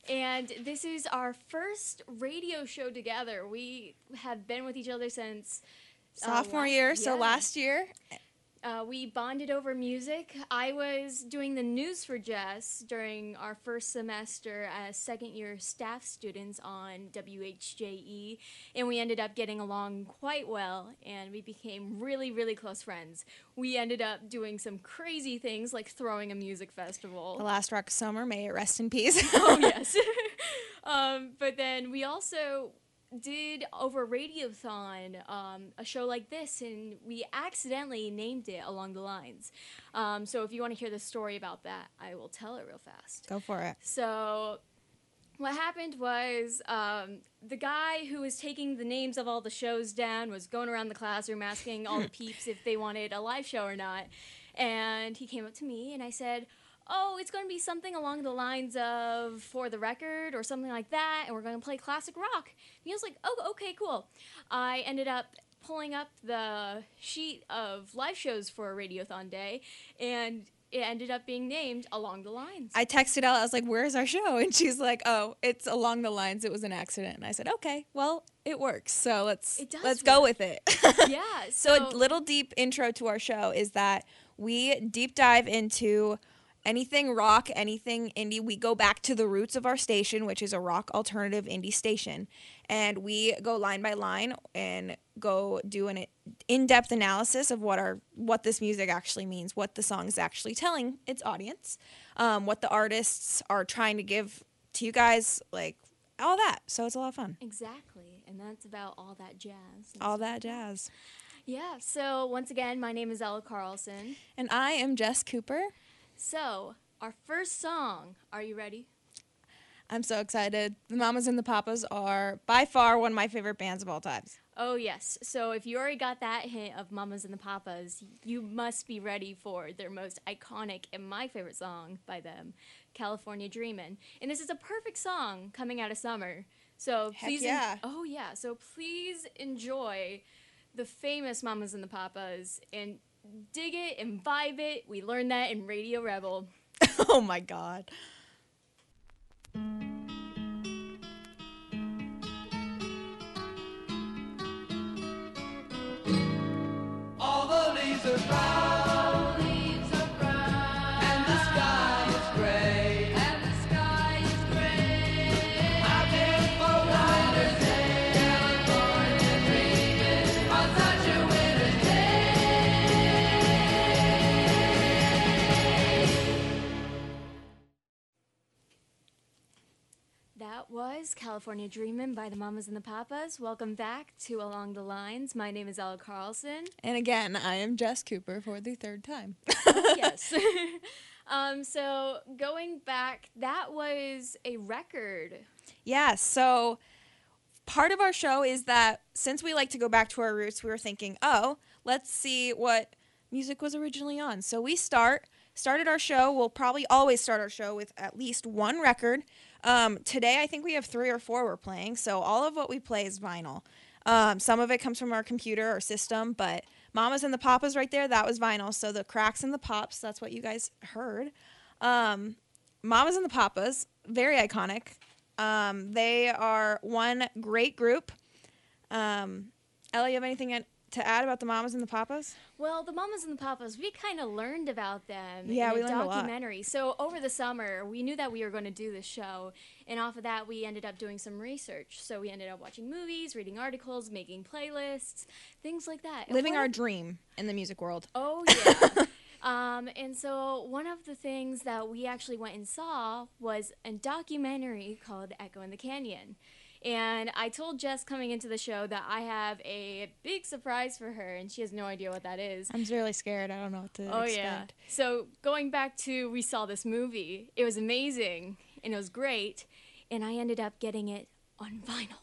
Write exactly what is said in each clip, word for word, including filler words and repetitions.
And this is our first radio show together. We have been with each other since uh, sophomore last, year, yeah. so last year. Uh, we bonded over music. I was doing the news for Jess during our first semester as second-year staff students on W H J E, and we ended up getting along quite well, and we became really, really close friends. We ended up doing some crazy things like throwing a music festival. The last rock summer, may it rest in peace. Oh, yes. um, but then we also did over Radiothon um, a show like this, and we accidentally named it Along the Lines. Um, so if you want to hear the story about that, I will tell it real fast. Go for it. So what happened was um, the guy who was taking the names of all the shows down was going around the classroom asking all the peeps if they wanted a live show or not. And he came up to me, and I said, oh, it's going to be something along the lines of For the Record or something like that, and we're going to play classic rock. And he was like, oh, okay, cool. I ended up pulling up the sheet of live shows for Radiothon Day, and it ended up being named Along the Lines. I texted Ella, I was like, where's our show? And she's like, oh, it's Along the Lines. It was an accident. And I said, okay, well, it works. So let's It does let's work. go with it. Yeah. So So, a little deep intro to our show is that we deep dive into anything rock, anything indie. We go back to the roots of our station, which is a rock alternative indie station. And we go line by line and go do an in-depth analysis of what our what this music actually means, what the song is actually telling its audience, um, what the artists are trying to give to you guys, like all that. So it's a lot of fun. exactly. And that's about all that jazz. and All stuff. that jazz. Yeah. So once again, my name is Ella Carlson. And I am Jess Cooper. So our first song, are you ready? I'm so excited. The Mamas and the Papas are by far one of my favorite bands of all time. Oh, yes. So if you already got that hint of Mamas and the Papas, you must be ready for their most iconic and my favorite song by them, California Dreamin'. And this is a perfect song coming out of summer. So Heck please, yeah. en- oh yeah. So please enjoy the famous Mamas and the Papas and dig it and vibe it. We learned that in Radio Rebel. Oh my God. All the leaves are brown, leaves are brown, and the sky is gray, and the sky is gray. I've been for one day, California dreaming on such a winter's That was California Dreamin' by the Mamas and the Papas. Welcome back to Along the Lines. My name is Ella Carlson. And again, I am Jess Cooper for the third time. Oh, yes. um, so going back, that was a record. Yeah, so part of our show is that since we like to go back to our roots, we were thinking, oh, let's see what music was originally on. So we start started our show. We'll probably always start our show with at least one record. Um, today, I think we have three or four we're playing. So all of what we play is vinyl. Um, some of it comes from our computer or system, but Mamas and the Papas right there, that was vinyl. So the cracks and the pops, that's what you guys heard. Um, Mamas and the Papas, very iconic. Um, they are one great group. Um, Ella, you have anything to add about the Mamas and the Papas? Well, the Mamas and the Papas, we kind of learned about them Yeah, in we a learned a lot. documentary. So over the summer, we knew that we were going to do this show, and off of that, we ended up doing some research. So we ended up watching movies, reading articles, making playlists, things like that. And Living one our of- dream in the music world. Oh, yeah. um, and so one of the things that we actually went and saw was a documentary called Echo in the Canyon. And I told Jess coming into the show that I have a big surprise for her, and she has no idea what that is. I'm really scared. I don't know what to Oh, expect. yeah. So going back to we saw this movie, it was amazing, and it was great, and I ended up getting it on vinyl.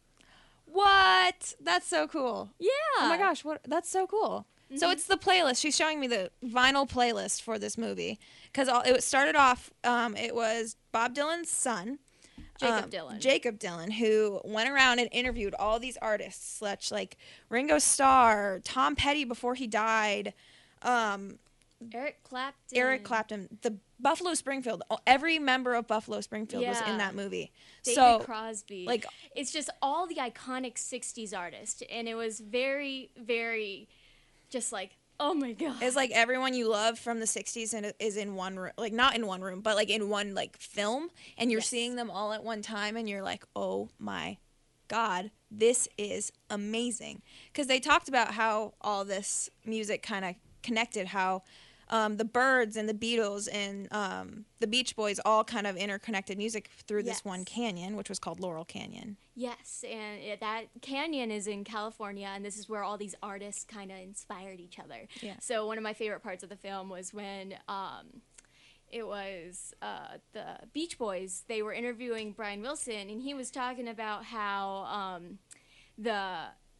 What? That's so cool. Yeah. Oh my gosh, what? That's so cool. So it's the playlist. She's showing me the vinyl playlist for this movie because it started off. Um, it was Bob Dylan's son, Jacob um, Dylan. Jacob Dylan, who went around and interviewed all these artists, such like Ringo Starr, Tom Petty before he died, um, Eric Clapton. Eric Clapton, the Buffalo Springfield. Every member of Buffalo Springfield was Yeah. in that movie. David so Crosby. like it's just all the iconic sixties artists, and it was very, very, just like, oh my god. it's like everyone you love from the sixties and is in one room, like not in one room, but like in one like film, and you're Yes. seeing them all at one time, and you're like, oh my god, this is amazing. Because they talked about how all this music kind of connected, how um, the Byrds and the Beatles and um, the Beach Boys all kind of interconnected music through this Yes. one canyon, which was called Laurel Canyon. Yes, and it, that canyon is in California, and this is where all these artists kind of inspired each other. Yeah. So one of my favorite parts of the film was when um, it was uh, the Beach Boys. They were interviewing Brian Wilson, and he was talking about how um, the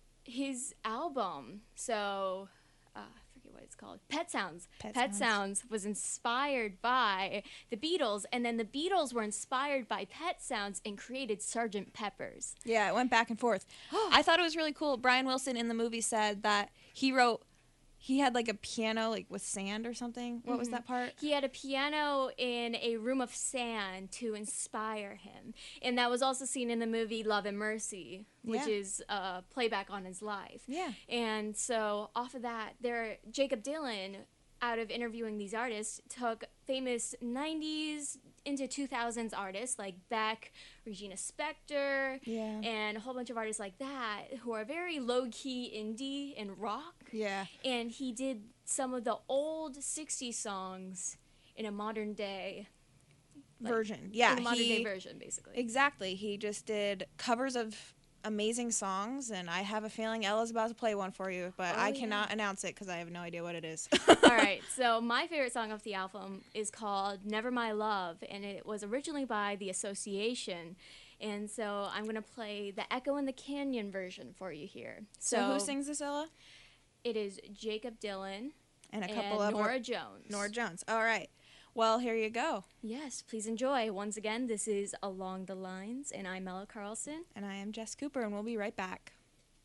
his album. So. Uh, I forget what it's called. Pet Sounds. Pet Pet, Sounds. Sounds was inspired by the Beatles, and then the Beatles were inspired by Pet Sounds and created Sergeant Pepper's. Yeah, it went back and forth. I thought it was really cool. Brian Wilson in the movie said that he wrote, he had like a piano like with sand or something. What was that part? He had a piano in a room of sand to inspire him. And that was also seen in the movie Love and Mercy, which Yeah. is a playback on his life. Yeah. And so off of that, there Jacob Dylan, out of interviewing these artists, took famous nineties into two thousands artists like Beck, Regina Spektor, Yeah. and a whole bunch of artists like that who are very low-key indie and rock. Yeah. And he did some of the old sixties songs in a modern day, like, Version. Yeah. in a modern he, day version, basically. Exactly. He just did covers of amazing songs, and I have a feeling Ella's about to play one for you, but Oh, I yeah. cannot announce it because I have no idea what it is. All right, so my favorite song off the album is called Never My Love, and it was originally by The Association. And so I'm going to play the Echo in the Canyon version for you here. So, who sings this, Ella? It is Jacob Dylan And a and couple of Nora Jones. Nora Jones. All right. Well, here you go. Yes, please enjoy. Once again, this is Along the Lines, and I'm Ella Carlson. And I am Jess Cooper, and we'll be right back.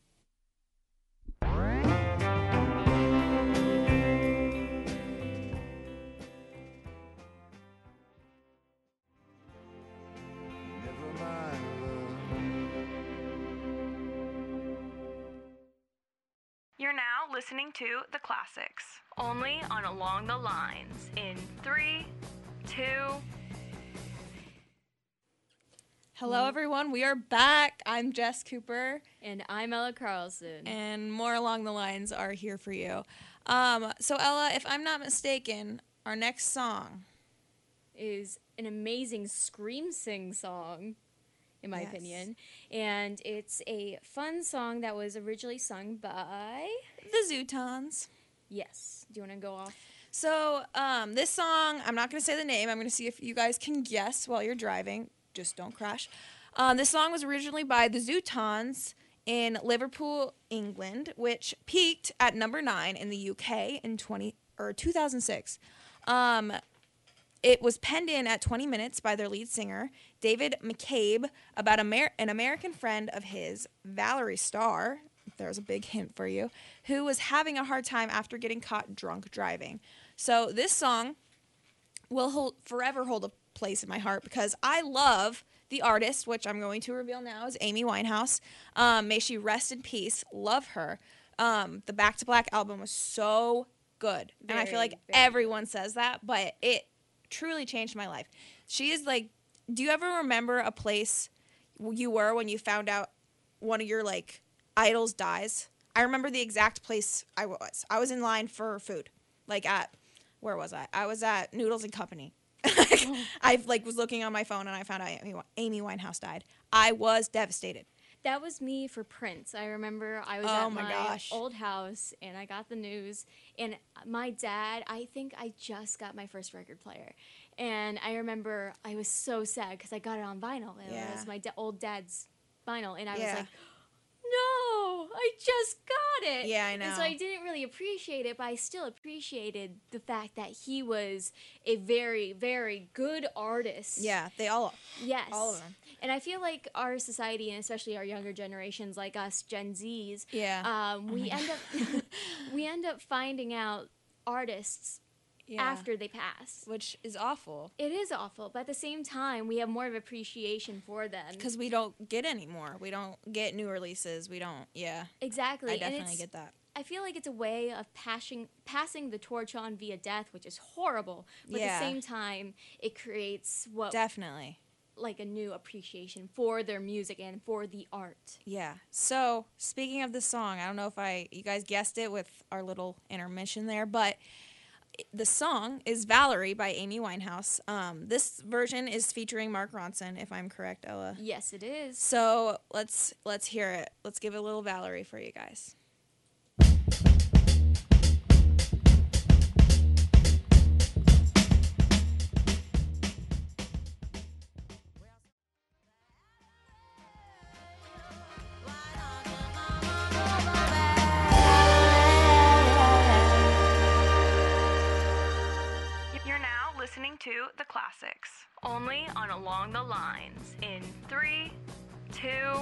Never mind love. You're now listening to The Classics. Only on Along the Lines in three, two. Hello, everyone. We are back. I'm Jess Cooper, And I'm Ella Carlson. and more along the lines are here for you. Um, so, Ella, if I'm not mistaken, our next song. Is an amazing scream sing song, in my Yes. opinion. And it's a fun song that was originally sung by. The Zootons. Yes. Do you want to go off? So, um, this song, I'm not going to say the name. I'm going to see if you guys can guess while you're driving. Just don't crash. Um, this song was originally by the Zootons in Liverpool, England, which peaked at number nine in the U K in twenty or two thousand six. Um, it was penned in at twenty minutes by their lead singer, David McCabe, about Amer- an American friend of his, Valerie Starr. There's a big hint for you, who was having a hard time after getting caught drunk driving. So this song will hold, forever hold a place in my heart because I love the artist, which I'm going to reveal now is Amy Winehouse. Um, may she rest in peace. Love her. Um, the Back to Black album was so good. and I feel Very, like very everyone says that, but it truly changed my life. She is like, do you ever remember a place you were when you found out one of your like idols dies? I remember the exact place I was. I was in line for food, like at, where was I? I was at Noodles and Company. I like was looking on my phone and I found out Amy, Amy Winehouse died. I was devastated. That was me for Prince. I remember I was Oh at my my, gosh. old house and I got the news. And my dad, I think I just got my first record player. And I remember I was so sad because I got it on vinyl. And Yeah. it was my da- old dad's vinyl. And I Yeah. was like, no, I just got it. Yeah, I And so know. I didn't really appreciate it, but I still appreciated the fact that he was a very, very good artist. Yeah, they all, Yes. all of them. And I feel like our society, and especially our younger generations like us, Gen Zs, Yeah. um, we end up we end up finding out artists Yeah. after they pass. Which is awful. It is awful, but at the same time, we have more of appreciation for them. Because we don't get any more. We don't get new releases. We don't, yeah. Exactly. I and definitely it's, get that. I feel like it's a way of passing passing the torch on via death, which is horrible. But Yeah. at the same time, it creates what Definitely. like a new appreciation for their music and for the art. Yeah. So, speaking of the song, I don't know if I you guys guessed it with our little intermission there, but the song is Valerie by Amy Winehouse. Um, this version is featuring Mark Ronson, if I'm correct, Ella. Yes, it is. So let's let's hear it. Let's give a little Valerie for you guys. You're now listening to The Classics, only on Along the Lines in three, two.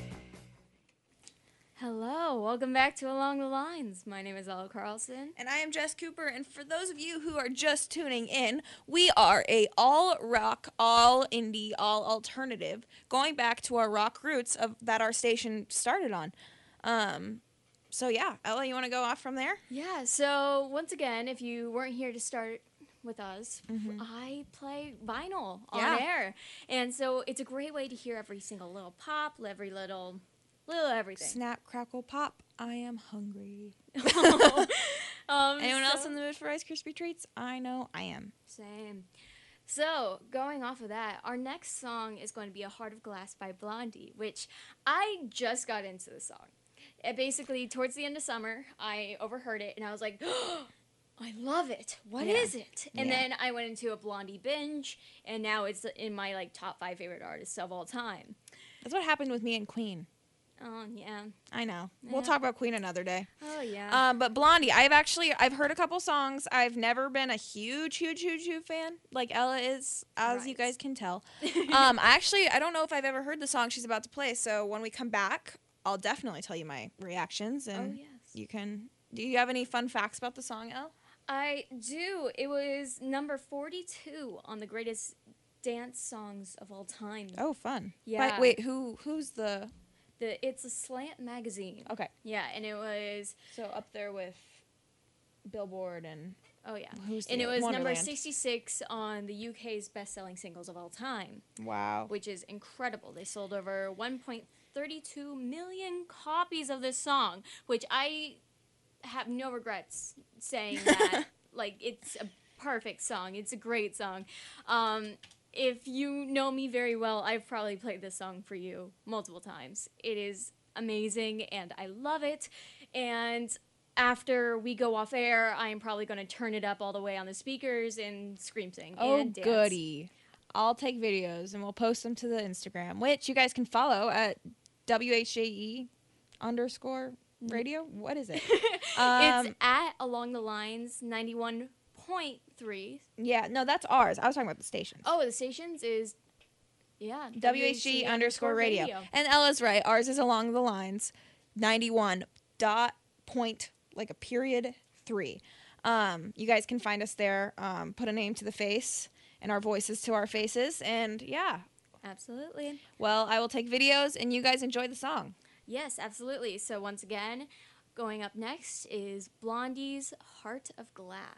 Hello, welcome back to Along the Lines. My name is Ella Carlson. And I am Jess Cooper, and for those of you who are just tuning in, we are a all rock, all indie, all alternative, going back to our rock roots of that our station started on. Um, so yeah, Ella, you want to go off from there? Yeah, so once again, if you weren't here to start with us, I play vinyl on Yeah. air. And so it's a great way to hear every single little pop, every little little everything. Snap, crackle, pop. I am hungry. um, Anyone else so- in the mood for Rice Krispie treats? I know I am. Same. So, going off of that, our next song is going to be A Heart of Glass by Blondie, which I just got into the song. It basically, towards the end of summer, I overheard it and I was like, oh, I love it. What Yeah. is it? And Yeah. then I went into a Blondie binge, and now it's in my like top five favorite artists of all time. That's what happened with me and Queen. Oh, yeah. I know. We'll Yeah. talk about Queen another day. Oh, yeah. Um, but Blondie, I've actually I've heard a couple songs. I've never been a huge, huge, huge, huge fan, like Ella is, as you Right. guys can tell. um, I actually I don't know if I've ever heard the song she's about to play. So when we come back, I'll definitely tell you my reactions, and oh, yes. you can. Do you have any fun facts about the song, Elle? I do. It was number forty-two on the greatest dance songs of all time. Oh, fun. Yeah. But wait, who who's the? The It's a Slant magazine. Okay, Yeah, and it was so up there with Billboard and oh yeah, who's the and it other- was number Wonderland. sixty-six on the U K's best-selling singles of all time, Wow. which is incredible. They sold over one point three two million copies of this song, which I have no regrets saying that. Like, it's a perfect song. It's a great song. Um, if you know me very well, I've probably played this song for you multiple times. It is amazing, and I love it. And after we go off air, I am probably going to turn it up all the way on the speakers and scream sing Oh, and dance. goody. I'll take videos and we'll post them to the Instagram, which you guys can follow at W H J E underscore radio. What is it? Um, It's at Along the Lines ninety-one point three. yeah, no, that's ours. I was talking about the stations. Oh, the stations is, yeah. W H G underscore radio. And Ella's right. Ours is along the lines ninety-one dot point, like a period, three. Um, you guys can find us there. Um, put a name to the face and our voices to our faces. And yeah, Absolutely. well, I will take videos and you guys enjoy the song. Yes, absolutely. So once again, going up next is Blondie's Heart of Glass.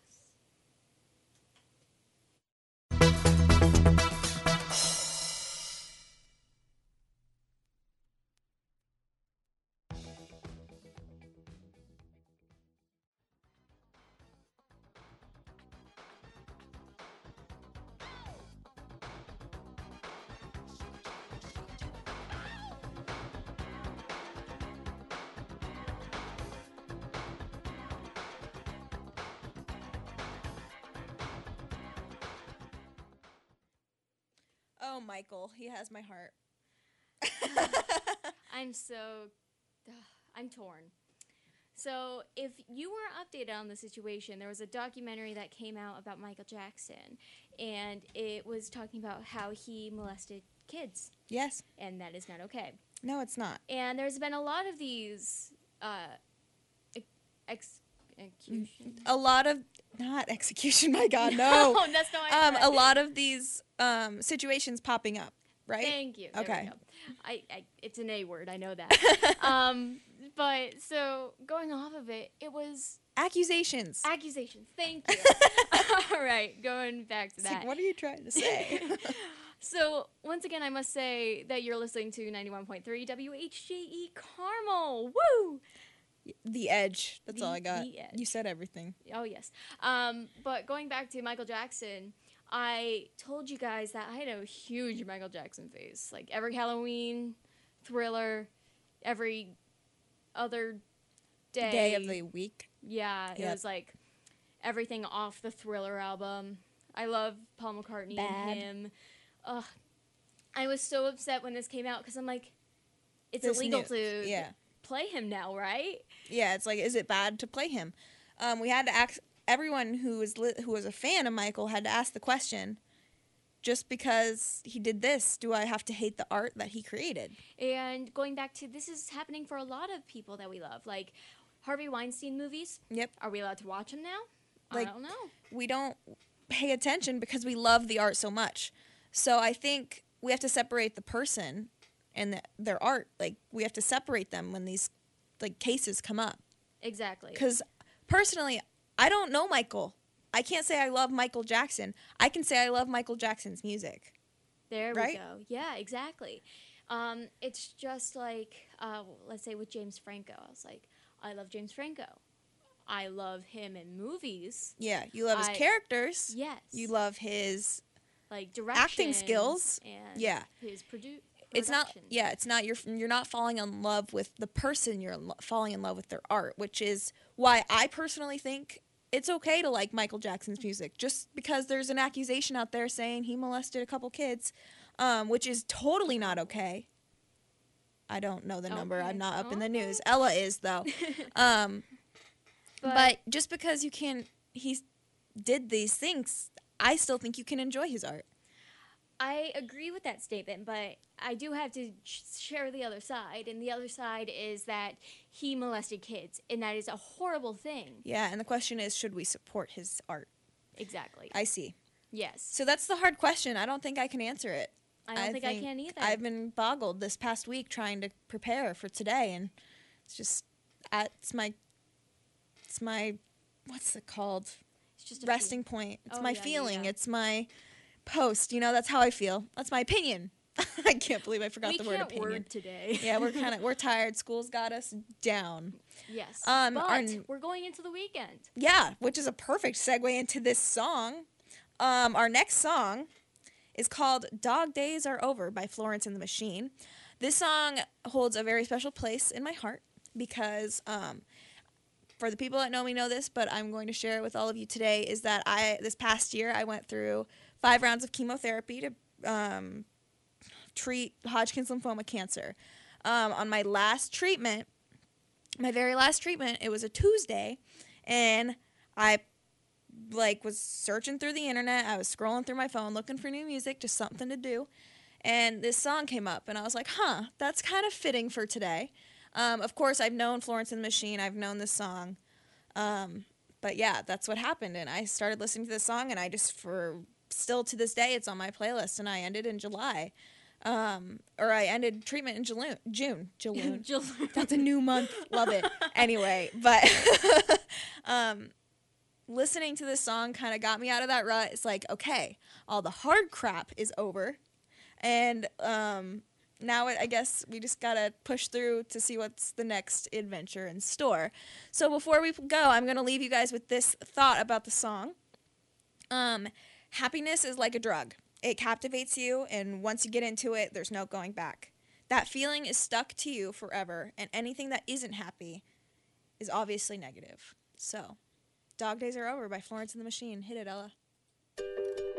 Oh, Michael, he has my heart. I'm so, ugh, I'm torn. So, if you were updated on the situation, there was a documentary that came out about Michael Jackson, and it was talking about how he molested kids, Yes. and that is not okay. No, it's not. And there's been a lot of these uh, ex- executions. A lot of not execution, my God, no. Oh, that's not what I um, meant. a lot of these um, situations popping up, right? Thank you. There we Okay. go. I, I it's an A word. I know that. um, but so going off of it, it was Accusations. accusations. Thank you. All right, going back to It's that. like, what are you trying to say? So once again, I must say that you're listening to ninety-one point three W H J E Carmel. Woo! The Edge. That's all The- I got. The Edge. You said everything. Oh yes. Um, but going back to Michael Jackson, I told you guys that I had a huge Michael Jackson phase. Like every Halloween, Thriller, every other day. Day of the week. Yeah, it Yep. was like everything off the Thriller album. I love Paul McCartney Bad. and him. Ugh. I was so upset when this came out because I'm like, it's This illegal new- to Yeah. play him now, right? Yeah, it's like, is it bad to play him? Um, we had to ask everyone who was li- who was a fan of Michael had to ask the question: just because he did this, do I have to hate the art that he created? And going back to this is happening for a lot of people that we love, like Harvey Weinstein movies. Yep. Are we allowed to watch them now? Like- I don't know. We don't pay attention because we love the art so much. So I think we have to separate the person and the, their art. Like, we have to separate them when these like cases come up. Exactly. Because personally, I don't know Michael. I can't say I love Michael Jackson. I can say I love Michael Jackson's music. There right? we go. Yeah, exactly. Um, it's just like, uh, let's say with James Franco. I was like, I love James Franco. I love him in movies. Yeah, you love his I- characters. Yes. You love his. like direction, acting skills. and Yeah. his produ- It's not. production. Yeah, it's not. You're you're not falling in love with the person. You're in lo- falling in love with their art, which is why I personally think it's okay to like Michael Jackson's music. Just because there's an accusation out there saying he molested a couple kids, um, which is totally not okay. I don't know the number. Okay, I'm not up in the okay. news. Ella is though. um, but, just because you can, he did these things, I still think you can enjoy his art. I agree with that statement, but I do have to sh- share the other side, and the other side is that he molested kids, and that is a horrible thing. Yeah, and the question is, should we support his art? Exactly. I see. yes. So that's the hard question. I don't think I can answer it. I don't think, I can either. I've been boggled this past week trying to prepare for today, and it's just, uh, it's my, it's my, what's it called? it's just a Resting point. It's Oh, my yeah, yeah, feeling. yeah. It's my post. You know, that's how I feel. That's my opinion. I can't believe I forgot we the word can't opinion. word today. Yeah, we're kind of we're tired. School's got us down. yes. Um, but our n- we're going into the weekend. Yeah, which is a perfect segue into this song. Um, our next song is called Dog Days Are Over by Florence and the Machine. This song holds a very special place in my heart because um, for the people that know me know this, but I'm going to share it with all of you today, is that I this past year I went through five rounds of chemotherapy to um, treat Hodgkin's lymphoma cancer. Um, on my last treatment, my very last treatment, it was a Tuesday, and I like was searching through the internet. I was scrolling through my phone looking for new music, just something to do, and this song came up, and I was like, huh, that's kind of fitting for today. Um, of course, I've known Florence and the Machine. I've known this song. Um, but yeah, that's what happened, and I started listening to this song, and I just, for still to this day, it's on my playlist, and I ended in July. Um, or I ended treatment in June. June. June. Jill- That's a new month. Love it. Anyway, but um, listening to this song kind of got me out of that rut. It's like, okay, all the hard crap is over. And um, now I guess we just got to push through to see what's the next adventure in store. So before we go, I'm going to leave you guys with this thought about the song. Um, happiness is like a drug. It captivates you, and once you get into it, there's no going back. That feeling is stuck to you forever, and anything that isn't happy is obviously negative. So, Dog Days Are Over by Florence and the Machine. Hit it, Ella.